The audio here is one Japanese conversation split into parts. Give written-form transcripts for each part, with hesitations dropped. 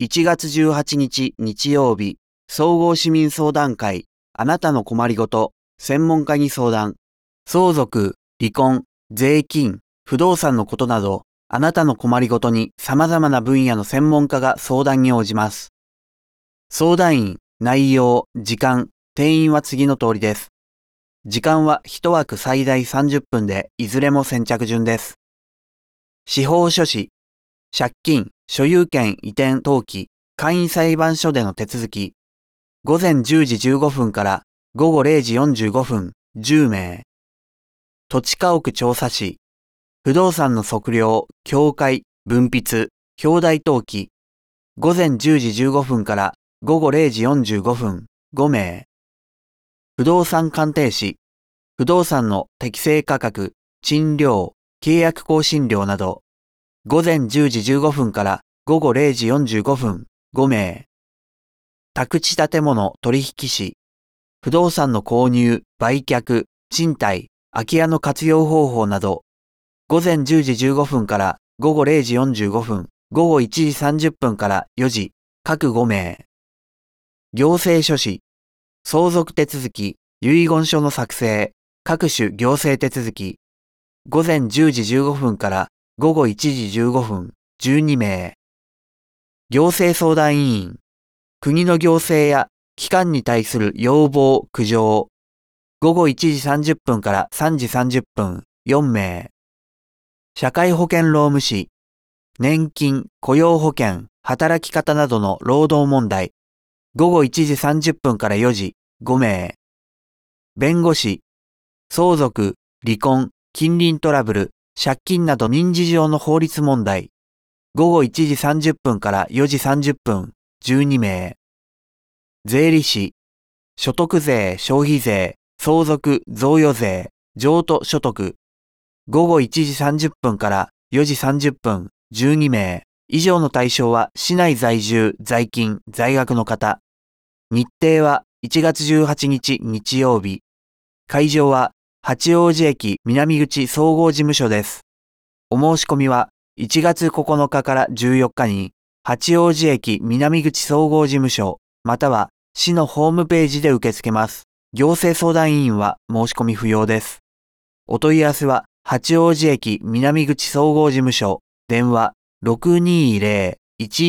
1月18日日曜日、総合市民相談会、あなたの困りごと、専門家に相談。相続、離婚、税金、不動産のことなど、あなたの困りごとに様々な分野の専門家が相談に応じます。相談員、内容、時間、定員は次の通りです。時間は1枠最大30分で、いずれも先着順です。司法書士、借金、所有権移転登記、簡易裁判所での手続き。午前10時15分から午後0時45分、10名。土地家屋調査士、不動産の測量、境界、分筆、表題登記。午前10時15分から午後0時45分、5名。不動産鑑定士、不動産の適正価格、賃料、契約更新料など。午前10時15分から午後0時45分、5名。宅地建物取引士、不動産の購入、売却、賃貸、空き家の活用方法など。午前10時15分から午後0時45分、午後1時30分から4時、各5名。行政書士、相続手続き、遺言書の作成、各種行政手続き。午前10時15分から午後1時15分、12名。行政相談委員、国の行政や機関に対する要望、苦情。午後1時30分から3時30分、4名。社会保険労務士、年金、雇用保険、働き方などの労働問題。午後1時30分から4時、5名。弁護士、相続、離婚、近隣トラブル、借金など民事上の法律問題。午後1時30分から4時30分、12名。税理士、所得税、消費税、相続、贈与税、譲渡所得。午後1時30分から4時30分、12名。以上の対象は市内在住、在勤、在学の方。日程は1月18日日曜日。会場は八王子駅南口総合事務所です。お申し込みは1月9日から14日に八王子駅南口総合事務所または市のホームページで受け付けます。行政相談委員は申し込み不要です。お問い合わせは八王子駅南口総合事務所電話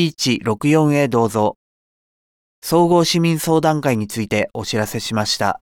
620-1164 へどうぞ。総合市民相談会についてお知らせしました。